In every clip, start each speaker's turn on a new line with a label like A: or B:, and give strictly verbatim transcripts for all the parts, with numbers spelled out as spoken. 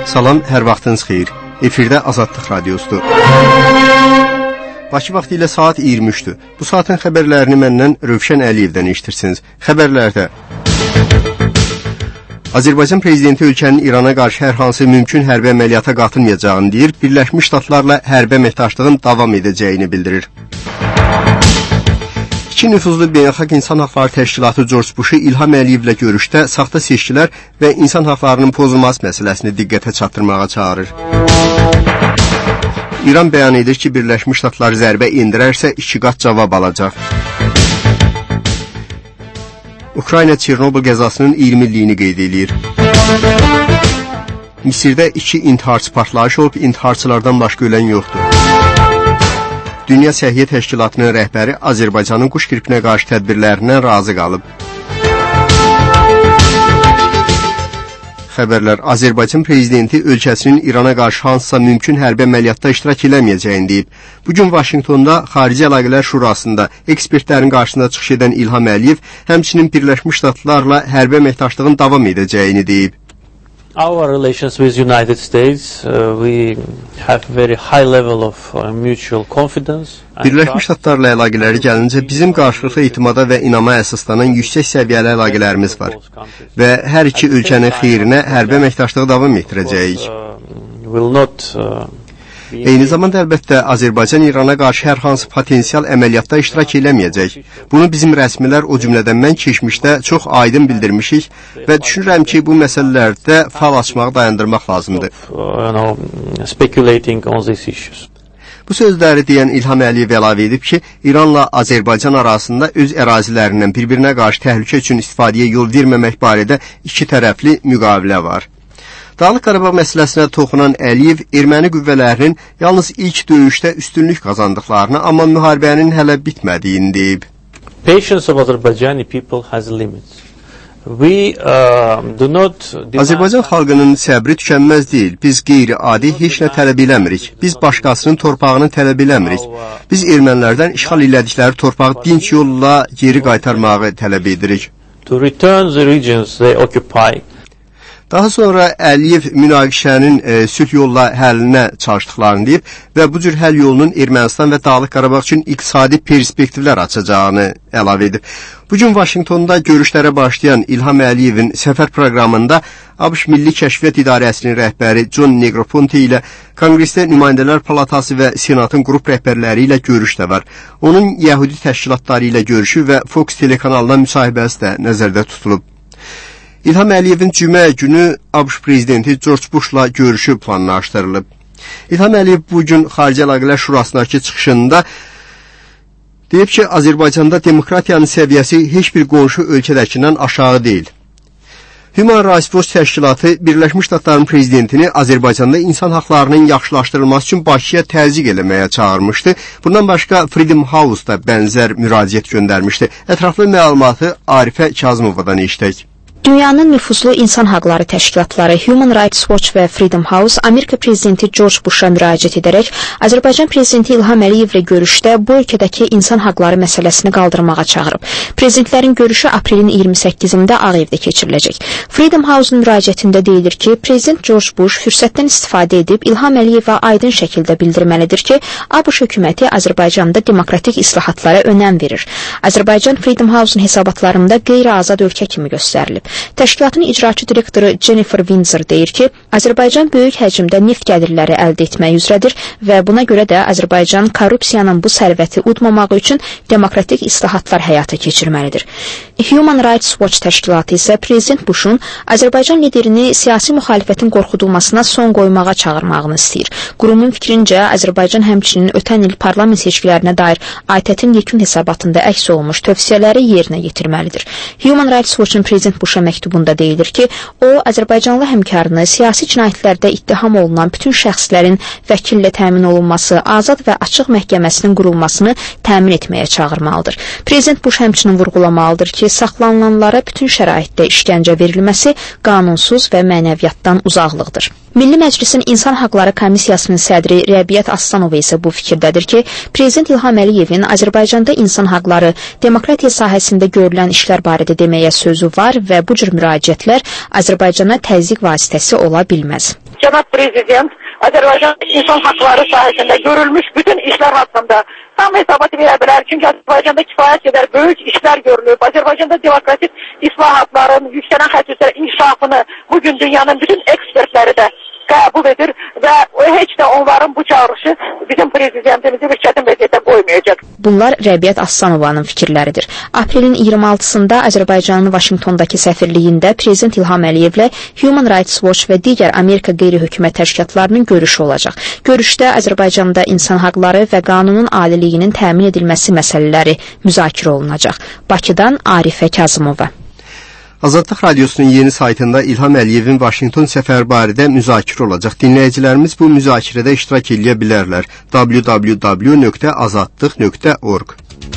A: Salam, hər vaxtınız xeyir. Efirdə Azadlıq Radiosudur. Bakı vaxtı ilə saat iyirmi üçdür. Bu saatin xəbərlərini məndən Rövşən Əliyevdən eşitirsiniz. Xəbərlərdə Azərbaycan prezidenti ölkənin İrana qarşı hər hansı mümkün hərbi əməliyyata qatılmayacağını deyir, Birləşmiş Ştatlarla hərbi əməkdaşlığın davam edəcəyini bildirir. İki nüfuzlu Beynəlxalq İnsan Haqları Təşkilatı George Bush'u İlham Əliyevlə görüşdə saxta seçkilər və insan haqlarının pozulması məsələsini diqqətə çatdırmağa çağırır. İran bəyan edir ki, Birləşmiş Ştatlar zərbə endirərsə iki qat cavab alacaq. Ukrayna Çernobıl qəzasının iyirmi illiyini qeyd edir. Misirdə iki intiharçı partlayış olub, intiharçılardan başqa ölən yoxdur. Dünya Səhiyyə Təşkilatının rəhbəri Azərbaycanın quş qripinə qarşı tədbirlərindən razı qalıb. Xəbərlər, Azərbaycan prezidenti ölkəsinin İrana qarşı hansısa mümkün hərbi əməliyyatda iştirak eləməyəcəyini deyib. Bugün Vaşinqtonda Xarici Əlaqələr Şurasında ekspertlərin qarşısında çıxış edən İlham Əliyev həmçinin Birləşmiş Ştatlarla hərbi əməkdaşlığın davam edəcəyini deyib.
B: Our relations with United States, uh, we have very high level of uh, mutual confidence.
A: Birləşmiş Ştatlarla əlaqələri gəlincə bizim qarşılıqlı etimada və inama əsaslanan yüksək səviyyəli əlaqələrimiz var və hər iki ölkənin xeyrinə hərbi əməkdaşlığı davam etdirəcəyik.
B: Will not uh,
A: Eyni zamanda əlbəttə Azərbaycan İrana qarşı hər hansı potensial əməliyyatda iştirak eləməyəcək. Bunu bizim rəsmilər, o cümlədən mən keçmişdə çox aydın bildirmişik və düşünürəm ki, bu məsələlərdə fal açmağı dayandırmaq lazımdır. Bu sözləri deyən İlham Əliyev əlavə edib ki, İranla Azərbaycan arasında öz ərazilərindən bir-birinə qarşı təhlükə üçün istifadəyə yol verməmək barədə iki tərəfli müqavilə var. Dağlıq Qarabağ məsələsinə toxunan Əliyev erməni qüvvələrinin yalnız ilk döyüşdə üstünlük qazandıqlarını, amma müharibənin hələ bitmədiyini deyib.
B: Patience of Azerbaijani people has limits. We uh, do not
A: Azərbaycan xalqının səbri tükənməz deyil. Biz qeyri-adi heç nə tələb eləmirik. Biz başqasının torpağını tələb eləmirik. Biz ermənilərdən işğal elədikləri torpağı dinç yolla geri qaytarmağı tələb edirik.
B: To return the regions they occupy.
A: Daha sonra Əliyev münaqişənin e, sülh yolla həllinə çalışdıqlarını deyib və bu cür həll yolunun Ermənistan və Dağlıq Qarabağ üçün iqtisadi perspektivlər açacağını əlavə edib. Bugün Vaşinqtonda görüşlərə başlayan İlham Əliyevin səfər proqramında ABŞ Milli Kəşfiyyat İdarəsinin rəhbəri John Negroponte ilə Konqresdə Nümayəndələr Palatası və Senatın qrup rəhbərləri ilə görüş də var. Onun Yəhudi təşkilatları ilə görüşü və Fox telekanalına müsahibəsi də nəzərdə tutulub. İlham Əliyevin cümə günü ABŞ prezidenti George Bush'la görüşü planlaşdırılıb. İlham Əliyev bugün Xarici Əlaqələr Şurasındakı çıxışında deyib ki, Azərbaycanda demokratiyanın səviyyəsi heç bir qonşu ölkədəkindən aşağı deyil. Human Rights Watch təşkilatı Birləşmiş Ştatların prezidentini Azərbaycanda insan haqlarının yaxşılaşdırılması üçün Bakıya təzyiq eləməyə çağırmışdı. Bundan başqa Freedom House da bənzər müraciət göndərmişdi. Ətraflı məlumatı Arifə Kazımovadan eşitək.
C: Dünyanın nüfuzlu insan haqları təşkilatları Human Rights Watch və Freedom House Amerika prezidenti George Bush'a müraciət edərək Azərbaycan prezidenti İlham Əliyevlə görüşdə bu ölkədəki insan haqları məsələsini qaldırmağa çağırıb. Prezidentlərin görüşü aprelin iyirmi səkkizində Ağ Evdə keçiriləcək. Freedom House-un müraciətində deyilir ki, prezident George Bush fürsətdən istifadə edib İlham Əliyevə aydın şəkildə bildirməlidir ki, ABŞ hökuməti Azərbaycanda demokratik islahatlara önəm verir. Azərbaycan Freedom House-un hesabatlarında qeyri-azad ölkə kimi göstərilib. Təşkilatın icraçı direktoru Jennifer Windsor deyir ki, Azərbaycan böyük həcmdə neft gəlirləri əldə etmək üzrədir və buna görə də Azərbaycan korrupsiyanın bu sərvəti udmamağı üçün demokratik islahatlar həyata keçirməlidir. Human Rights Watch təşkilatı isə prezident Bush'un Azərbaycan liderini siyasi müxalifətin qorxudulmasına son qoymağa çağırmağını istəyir. Qurumun fikrincə, Azərbaycan həmçinin ötən il parlament seçkilərinə dair A Y T-in yekun hesabatında əks olunmuş tövsiyələri yerinə yetirməlidir. Human Rights Watch-un prezident Bush'a məktubunda deyilir ki, o, Azərbaycanlı həmkarını siyasi cinayətlərdə ittiham olunan bütün şəxslərin vəkillə təmin olunması, azad və açıq məhkəməsinin qurulmasını təmin etməyə çağırmalıdır. Prezident Bush həmçinin vurğulamalıdır ki, saxlanılanlara bütün şəraitdə işgəncə verilməsi qanunsuz və mənəviyyatdan uzaqlıqdır. Milli Məclisin İnsan Haqları Komissiyasının sədri Rəbiyyət Aslanova isə bu fikirdədir ki, Prezident İlham Əliyevin Azərbaycanda insan haqları, demokratiya sahəsində görülən işlər barədə deməyə sözü var və bu cür müraciətlər Azərbaycana təzyiq vasitəsi ola bilməz.
D: Cənab Prezident, Azərbaycan insan haqları sahəsində görülmüş bütün işlər haqqında tam hesabat verə bilər. Çünki Azərbaycanda kifayət qədər böyük işlər görülüb. Azərbaycanda demokratik islahatların yüksələn xətt üzrə inkişafını bugün dünyanın bütün ekspertləri də qəbul edir və heç də onların bu çağrışı bizim prezidentimizi bir çətin vəziyyətə qoymayacaq.
C: Bunlar Rəbiət Aslanovanın fikirləridir. Aprelin iyirmi altısında Azərbaycanın Vaşinqtondakı səfirliyində Prezident İlham Əliyevlə Human Rights Watch və digər Amerika qeyri-hökumət təşkilatlarının görüşü olacaq. Görüşdə Azərbaycanda insan haqları və qanunun aliliyinin təmin edilməsi məsələləri müzakirə olunacaq. Bakıdan Arifə Kazımova.
A: Azadlıq Radiosunun yeni saytında İlham Əliyevin Vaşinqton səfəri barədə müzakirə olacaq. Dinləyicilərimiz bu müzakirədə iştirak edə bilərlər. w w w nöqtə azadlıq nöqtə org.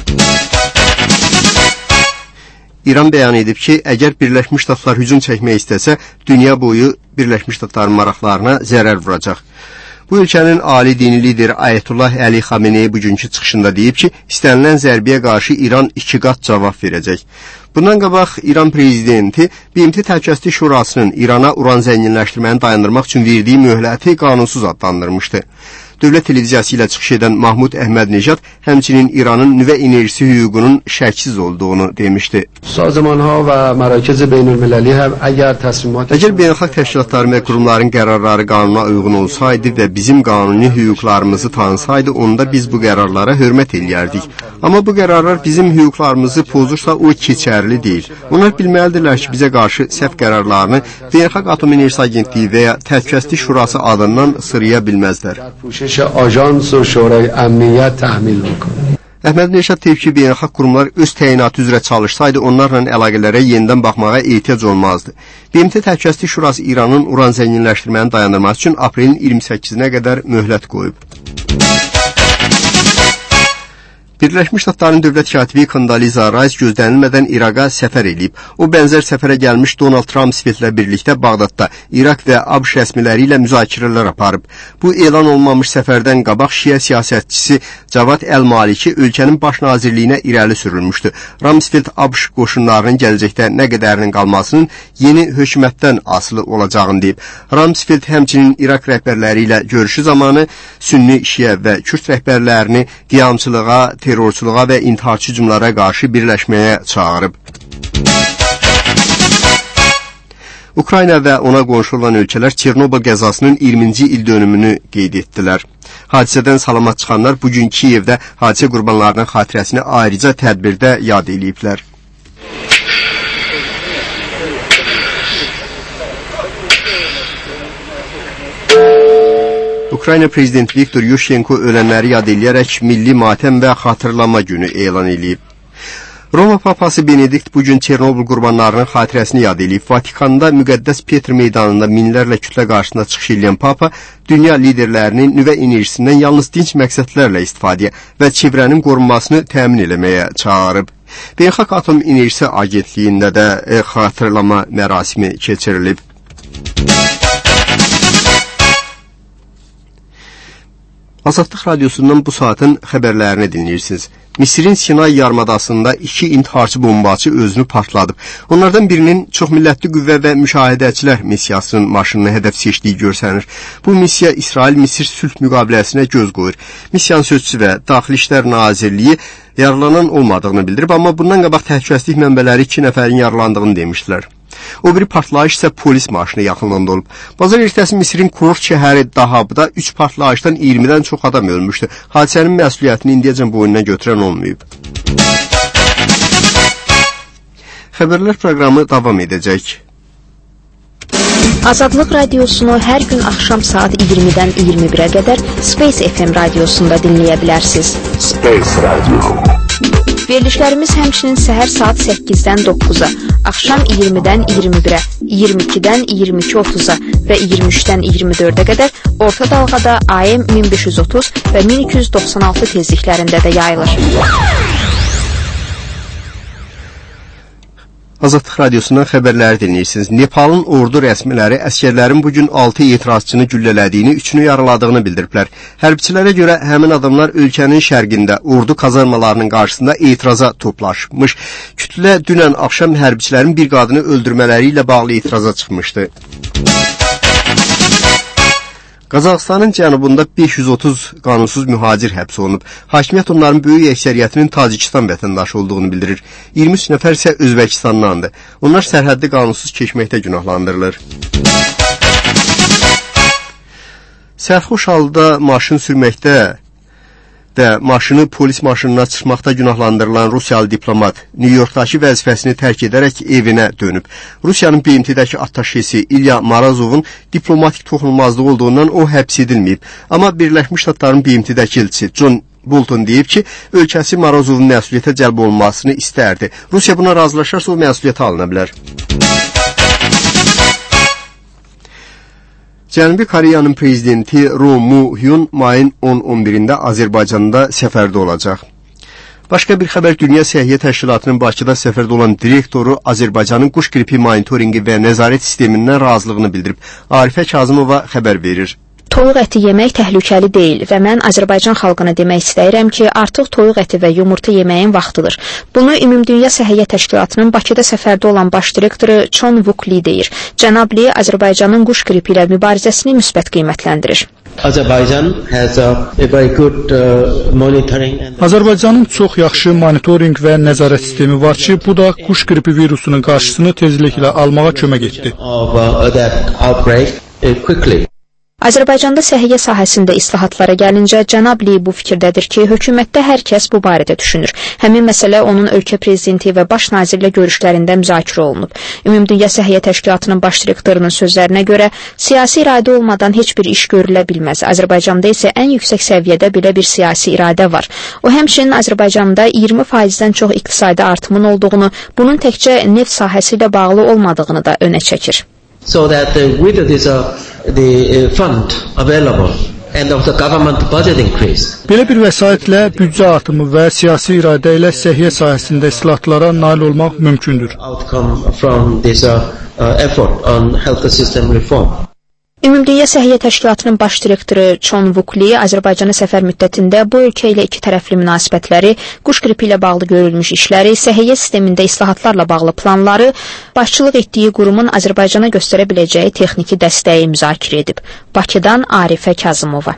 A: İran bəyan edib ki, əgər Birləşmiş Ştatlar hücum çəkmək istəsə, dünya boyu Birləşmiş Ştatların maraqlarına zərər vuracaq. Bu ölkənin ali dini lideri Ayətullah Əli Xamenei bugünkü çıxışında deyib ki, istənilən zərbəyə qarşı İran iki qat cavab verəcək. Bundan qabaq İran prezidenti B M T Təhlükəsizlik Şurasının İrana uran zənginləşdirməni dayandırmaq üçün verdiyi möhləti qanunsuz adlandırmışdı. Dövlət televiziyası ilə çıxış edən Mahmud Əhmədnejad həmçinin İranın nüvə enerjisi hüququnun şəksiz olduğunu demişdi. Əgər beynəlxalq təşkilatların və qurumların qərarları qanuna uyğun olsaydı və bizim qanuni hüquqlarımızı tanısaydı, onda biz bu qərarlara hörmət eləyərdik. Amma bu qərarlar bizim hüquqlarımızı pozursa, o keçərli deyil. Onlar bilməlidirlər ki, bizə qarşı səhv qərarlarını Beynəlxalq Atom Enerjisi Agentliyi və ya Təhlükəsizlik Şurası adından sıraya bilməzlər.
E: آژانس و شورای امنیت تحمیل میکنه.
A: Əhmədnejad deyib ki, beynəlxalq qurumlar öz təyinatı üzrə çalışsaydı, onlarla əlaqələrə yenidən baxmağa ehtiyac olmazdı. B M T Təhlükəsizlik Şurası İranın uran zənginləşdirməni dayandırması üçün aprelin iyirmi səkkizinə qədər möhlət qoyub. Birləşmiş Ştatların dövlət katibi Condoleezza Rice gözlənilmədən İraqa səfər edib. O, bənzər səfərə gəlmiş Donald Rumsfeldlə birlikdə Bağdadda İraq və ABŞ rəsmiləri ilə müzakirələr aparıb. Bu, elan olmamış səfərdən qabaq Şiə siyasətçisi Cavad Əl-Maliki ölkənin baş nazirliyinə irəli sürülmüşdü. Rumsfeld ABŞ qoşunlarının gələcəkdə nə qədərinin qalmasının yeni hökumətdən asılı olacağını deyib. Rumsfeld həmçinin İraq rəhbərləri ilə görüşü zamanı Sünni, Şiə və Kürd rəhbərlərini qiyamçılığa, terrorçuluğa və intiharçı hücumlara qarşı birləşməyə çağırıb. Ukrayna və ona qonşu olan ölkələr Çernobıl qəzasının iyirminci il dönümünü qeyd etdilər. Hadisədən salamat çıxanlar bugün Kiyevdə hadisə qurbanlarının xatirəsini ayrıca tədbirdə yad ediblər. Ukrayna prezidenti Viktor Yushchenko ölənləri yad eləyərək milli matəm və xatırlama günü elan edib. Roma papası Benedikt bugün Çernobıl qurbanlarının xatirəsini yad edib. Vatikanda müqəddəs Petr meydanında minlərlə kütlə qarşısında çıxış edən papa dünya liderlərinin nüvə enerjisindən yalnız dinc məqsədlərlə istifadəyə və çevrənin qorunmasını təmin eləməyə çağırıb. Beynəlxalq Atom Enerjisi Agentliyində də e, xatırlama mərasimi keçirilib. Azadlıq Radiosundan bu saatin xəbərlərini dinləyirsiniz. Misirin Sinay yarımadasında iki intiharçı bombaçı özünü partladıb. Onlardan birinin çoxmillətli qüvvə və müşahidəçilər missiyasının maşınını hədəf seçdiyi görsənir. Bu missiya İsrail-Misir sülh müqaviləsinə göz qoyur. Missiyanın sözçüsü və Daxili İşlər Nazirliyi yaralanan olmadığını bildirib, amma bundan qabaq təhlükəsizlik mənbələri iki nəfərin yaralandığını demişdilər. O biri partlayış isə polis maşını yaxınlığında olub. Bazar ertəsi Misirin kurort şəhəri Dahabda üç partlayışdan iyirmidən çox adam ölmüşdü. Hadisənin məsuliyyətini indiyəcən boynuna götürən olmayıb. Xəbərlər proqramı davam edəcək.
C: Azadlıq Radiosunu hər gün axşam saat iyirmidən iyirmi birə qədər Space F M radiosunda dinləyə bilərsiniz.
E: Space Radio.
C: Verilişlərimiz həmçinin səhər saat səkkizdən doqquza, axşam iyirmidən iyirmi birə, iyirmi ikidən iyirmi iki otuz'a və iyirmi üçdən iyirmi dördə qədər orta dalğada A M min beş yüz otuz və min iki yüz doxsan altı tezliklərində də yayılır.
A: Azadlıq Radiosundan xəbərləri dinləyirsiniz. Nepalın ordu rəsmiləri əskərlərin bugün altı etirazçını güllələdiyini, üçünü yaraladığını bildiriblər. Hərbiçilərə görə həmin adamlar ölkənin şərqində ordu kazarmalarının qarşısında etiraza toplaşmış. Kütlə dünən axşam hərbiçilərin bir qadını öldürmələri ilə bağlı etiraza çıxmışdı. Qazaxıstanın cənubunda beş yüz otuz qanunsuz mühacir həbs olunub. Hakimiyyət onların böyük əksəriyyətinin Tacikistan vətəndaşı olduğunu bildirir. iyirmi üç nəfər isə Özbəkistandandır. Onlar sərhəddi qanunsuz keçməkdə günahlandırılır. Sərxoş halda maşın sürməkdə və maşını polis maşınına çıxmaqda günahlandırılan Rusiyalı diplomat New Yorkdakı vəzifəsini tərk edərək evinə dönüb. Rusiyanın B M T-dəki attaşesi İlya Marazovun diplomatik toxunulmazlığı olduğundan o həbs edilməyib. Amma Birləşmiş Ştatların B M T-dəki elçisi John Bolton deyib ki, ölkəsi Marazovun məsuliyyətə cəlb olunmasını istərdi. Rusiya buna razılaşarsa o məsuliyyətə alına bilər. Cənubi Koreyanın prezidenti Roh Moo-hyun mayın on on birində Azərbaycanda səfərdə olacaq. Başqa bir xəbər, Dünya Səhiyyə Təşkilatının Bakıda səfərdə olan direktoru Azərbaycanın quş qripi monitoringi və nəzarət sistemindən razılığını bildirib. Arifə Kazımova xəbər verir.
C: Toyuq əti yemək təhlükəli deyil və mən Azərbaycan xalqına demək istəyirəm ki, artıq toyuq əti və yumurta yeməyin vaxtıdır. Bunu Ümumdünya Səhiyyə Təşkilatının Bakıda səfərdə olan baş direktoru Chon Wook-Lee deyir. Cənab Lee Azərbaycanın quş qripi ilə mübarizəsini müsbət qiymətləndirir.
F: Azərbaycan has a, a very good uh, monitoring and
G: Azərbaycanın çox yaxşı monitoring və nəzarət sistemi var ki, bu da quş qripi virusunun qarşısını tezliklə almağa kömək etdi.
F: Of, uh, that outbreak, uh, quickly.
C: Azərbaycanda səhiyyə sahəsində islahatlara gəlincə, cənab Lee bu fikirdədir ki, hökumətdə hər kəs bu barədə düşünür. Həmin məsələ onun ölkə prezidenti və baş nazirlə görüşlərində müzakirə olunub. Ümumdünya Səhiyyə Təşkilatının baş direktorunun sözlərinə görə, siyasi iradə olmadan heç bir iş görülə bilməz. Azərbaycanda isə ən yüksək səviyyədə belə bir siyasi iradə var. O həmçinin Azərbaycanda iyirmi faizdən çox iqtisadi artımın olduğunu, bunun təkcə neft sahəsi ilə bağlı olmadığını da önə çəkir.
F: So that uh, with this uh, the uh, fund available and of the government budget increase.
G: Belə bir vəsaitlə büdcə artımı və siyasi iradə ilə səhiyyə sahəsində islahatlara nail olmaq mümkündür.
F: Outcome from this uh, uh, effort on health system reform.
C: Ümumdünya Səhiyyə Təşkilatının baş direktoru Chon Wook-Lee Azərbaycana səfər müddətində bu ölkə ilə iki tərəfli münasibətləri, quş qripi ilə bağlı görülmüş işləri, səhiyyə sistemində islahatlarla bağlı planları, başçılıq etdiyi qurumun Azərbaycana göstərə biləcəyi texniki dəstəyi müzakirə edib. Bakıdan Arifə Kazımova.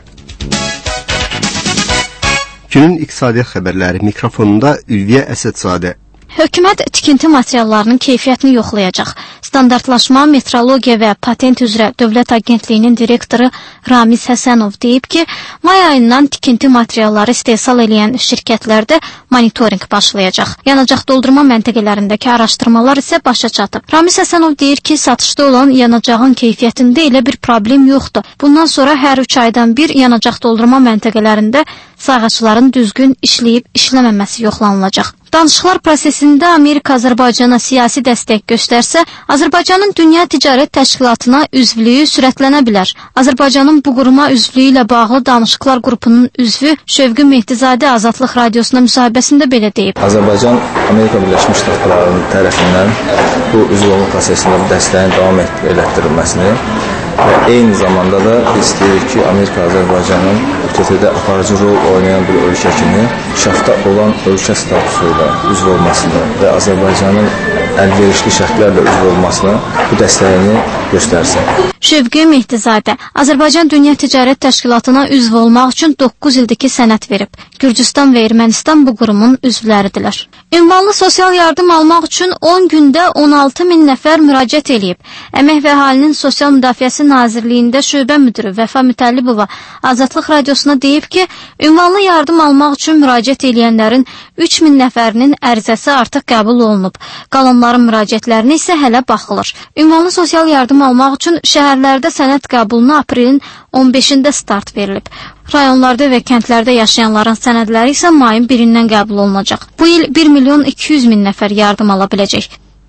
A: Günün iqtisadiyyat xəbərləri mikrofonunda Ülviyə Əsədzadə.
H: Hökumət tikinti materiallarının keyfiyyətini yoxlayacaq. Standartlaşma, metrologiya və patent üzrə Dövlət Agentliyinin direktoru Ramiz Həsənov deyib ki, may ayından tikinti materialları istehsal edən şirkətlərdə monitoring başlayacaq. Yanacaq doldurma məntəqələrindəki araşdırmalar isə başa çatıb. Ramiz Həsənov deyir ki, satışda olan yanacağın keyfiyyətində elə bir problem yoxdur. Bundan sonra hər üç aydan bir yanacaq doldurma məntəqələrində sayğacların düzgün işləyib işləməməsi yoxlanılacaq. Danışıqlar prosesində Amerika Azərbaycana siyasi dəstək göstərsə, Azərbaycanın Dünya Ticarət Təşkilatına üzvlüyü sürətlənə bilər. Azərbaycanın bu quruma üzvlüyü ilə bağlı danışıqlar qrupunun üzvü Şövqü Mehdizadə Azadlıq Radiosuna müsahibəsində belə deyib.
I: Azərbaycan Amerika Birləşmiş Ştatları tərəfindən bu üzv olma prosesində bu dəstəyin davam etdirilməsini və eyni zamanda da istəyirik ki, Amerika Azərbaycanın Ö T T-də aparıcı rol oynayan bir ölkə kimi şərtdə olan ölkə statusu ilə üzv olmasını və Azərbaycanın əlverişli şərtlərlə üzv olmasını bu dəstəyini göstərsin.
H: Şövqü Mehdizadə Azərbaycan Dünya Ticarət Təşkilatına üzv olmaq üçün doqquz ildir ki, sənəd verib. Gürcüstan və Ermənistan bu qurumun üzvləridirlər. Ünvanlı sosial yardım almaq üçün on gündə on altı min nəfər müraciət edib. Əmək və Əhalinin Sosial Müdafiəsi Nazirliyində şöbə müdürü Vəfa Mütəllibova Azadlıq Radiosuna deyib ki, ünvanlı yardım almaq üçün müraciət edənlərin üç min nəfərinin ərizəsi artıq qəbul olunub. Qalanların müraciətlərinə isə hələ baxılır. Ünvanlı sosial yardım almaq üçün şəhərlərdə sənəd qəbuluna aprelin on beşində start verilib. Rayonlarda və kəndlərdə yaşayanların sənədləri isə mayın birindən qəbul olunacaq. Bu il bir milyon iki yüz min nəfər yardım ala biləcək.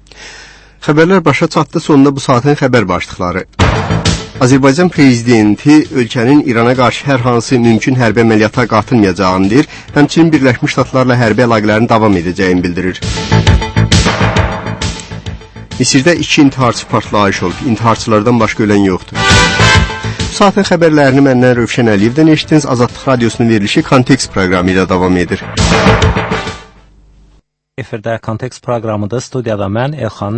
A: Xəbərlər başa çatdı, sonunda bu saatin xəbər başlıqları. Azərbaycan prezidenti ölkənin İrana qarşı hər hansı mümkün hərbi əməliyyata qatılmayacağını deyir, həmçinin Birləşmiş Ştatlarla hərbi əlaqələrin davam edəcəyini bildirir. Misirdə iki intiharçı partlayış olub. İntiharçılardan başqa ölən yoxdur. Saatin xəbərlərini məndən Rövşən Əliyevdən eşitdiniz. Azadlıq Radiosunun verilişi Kontekst proqramı ilə davam edir.
J: Efirdə Kontekst proqramıdır. Studiyada mən Elxan